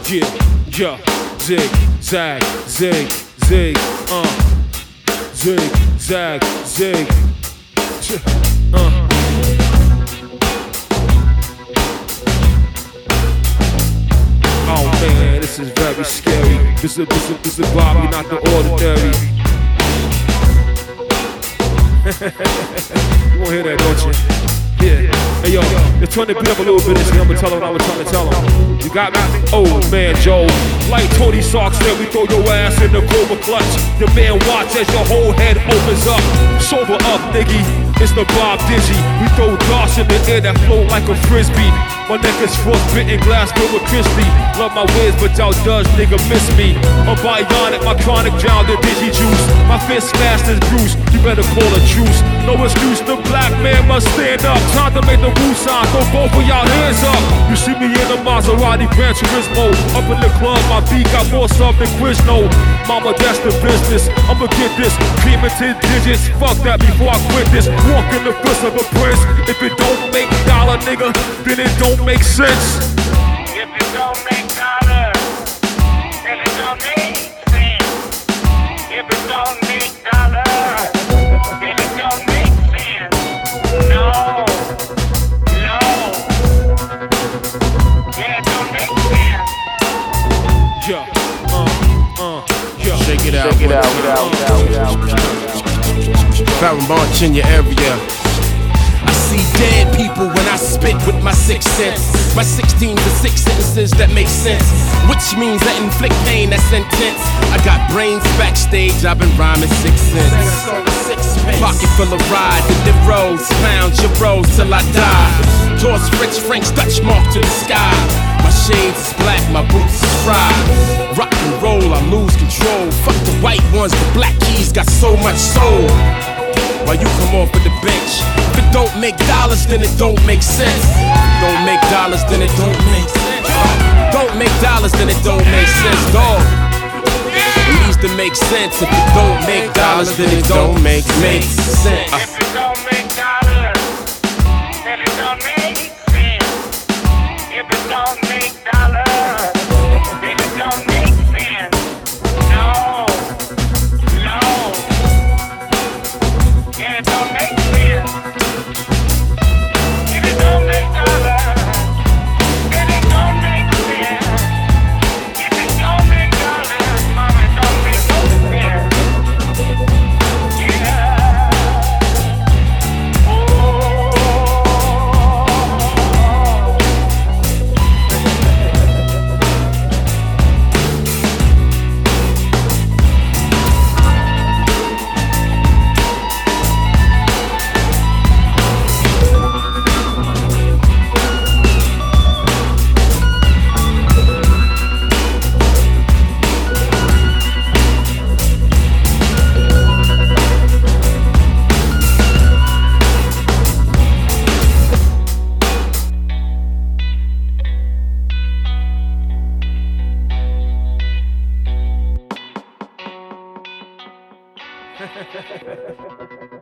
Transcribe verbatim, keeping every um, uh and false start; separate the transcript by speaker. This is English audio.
Speaker 1: Yeah, yeah, zig, zag, zig, zig, uh, zig, zag, zig, uh. Oh man, this is very scary. This is this is this is Bobby, not the ordinary. You won't hear that, don't you? Yeah. Hey yo, let's turn the beat up a little bit and see. I'ma tell him, I'ma tell him, tell him. You got me? Oh man, Joe. Like Tony Stark said, we throw your ass in the Cobra clutch. Your man watch as your whole head opens up. Sober up, nigga. It's the Bob Digi. We throw darts in the air that float like a frisbee. My neck is frostbitten, glass filled with crispy. Love my ways, but y'all does, nigga, miss me. I'm bionic, my chronic drowned in digi juice. My fist fast as Bruce, you better call a truce. No excuse, the black man must stand up. Time to make the woo sign, throw both of y'all hands up. You see me in the Maserati Gran Turismo. Up in the club, my beat got more sub than Quizno. Mama, that's the business, I'ma get this. Cream in ten digits, fuck that before I quit this. Walk in the fist of a prince. If it don't make dollar, nigga, then it don't make sense.
Speaker 2: If it don't make dollar, then it don't make sense. If it don't make dollar, then it don't make sense. No, no. Yeah, it don't make sense.
Speaker 1: Yeah, uh, uh, yeah.
Speaker 3: Shake it out,
Speaker 4: Shake it out, out, out, out, out.
Speaker 3: Fountain March in your area.
Speaker 5: I see dead people when I spit with my sixth sense. My sixteen to six sentences that make sense, which means I inflict pain that's intense. I got brains backstage, I've been rhyming six cents. Pocket full of ride, hit the roads, pound your roads till I die. Toss French Frank's Dutch mark to the sky. My shades is black, my boots is fried. Rock and roll, I lose control. Fuck the white ones, the black keys got so much soul. While you come off of the bench. If it don't make dollars, then it don't make sense. Don't make dollars, then it don't make sense. Don't make dollars, then it don't make sense, dog. It needs to make sense. If it don't make dollars, then it don't make make sense.
Speaker 2: If it don't make dollars, then it don't make sense. If it don't make dollars, then it don't make sense. No, no. Yeah, it don't make sense. If it don't make dollars, then it don't make sense. If it don't make dollars, mama, it don't make no sense. Yeah. Oh.
Speaker 1: Uh.